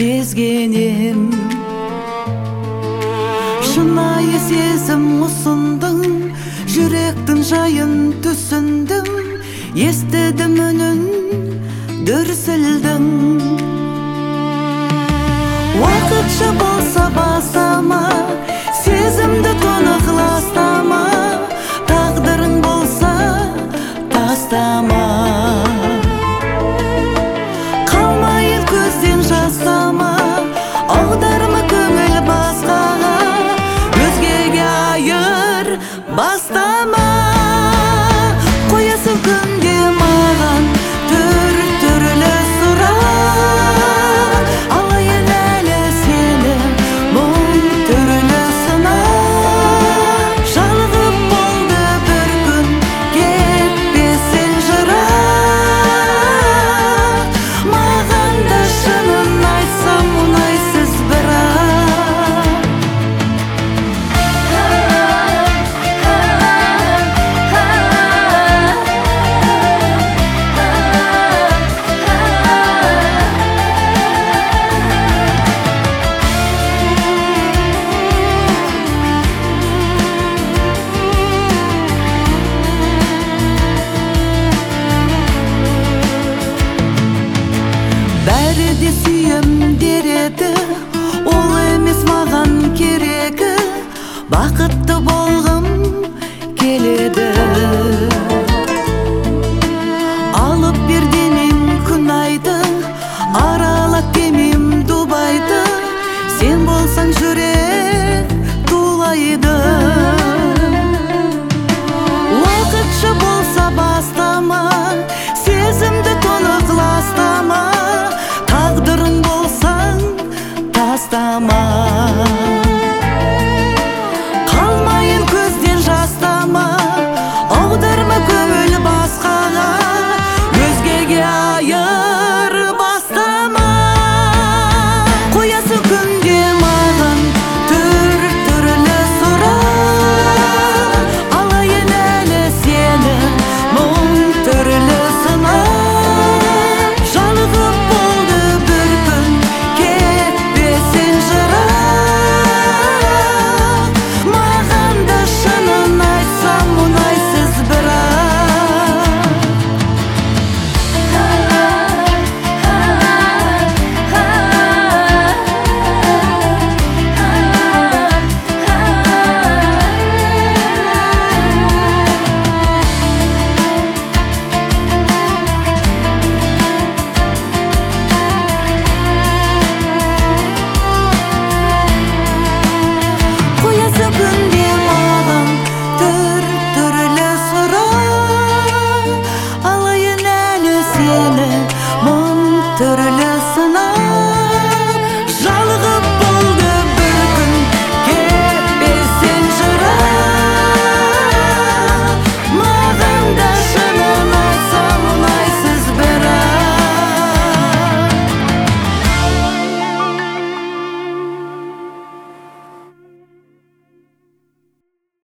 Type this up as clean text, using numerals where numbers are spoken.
сезгенем. Шынайы сезім ұсындың, жүректің жайын түсіндім, естідім үнін, дүрсілдің. Уақытша болса басама, сезімді тонықластама, тағдырың болса тастама. Қалмайын көзден жастама, аударма көңіл басқаға, өзгеге айыр бастама. Қоясың күнде маған түрлі сұрақ, алайын әлі сені мұң түрлі сынақ. Жалығып болды бір күн, кетпесін жырақ. Маған да шынын айтсам ұнайсыз бірақ. Бәрі де сүйем дереді, ол емес маған керегі, бақытты болғым келеді. Алып бер демем күн айды, аралап демем Дубайды, сен болсаң жүрек тулайды. Уақытша болса бастама, сезімді тонықластама, тағдырың болсаң тастама. Қалмайын көзден жастама, аударма көңіл басқаға, өзгеге айыр бастама. Қоясың күнде маған түрлі сұрақ, алайын әлі сені мұң түрлі сынақ. Жалығып болды бір күн, кетпесін жырақ. Маған да шынын айтсам ұнайсыз бірақ. Қоясың күнде маған түрлі сұрақ, алайын әлі сені мұң түрлі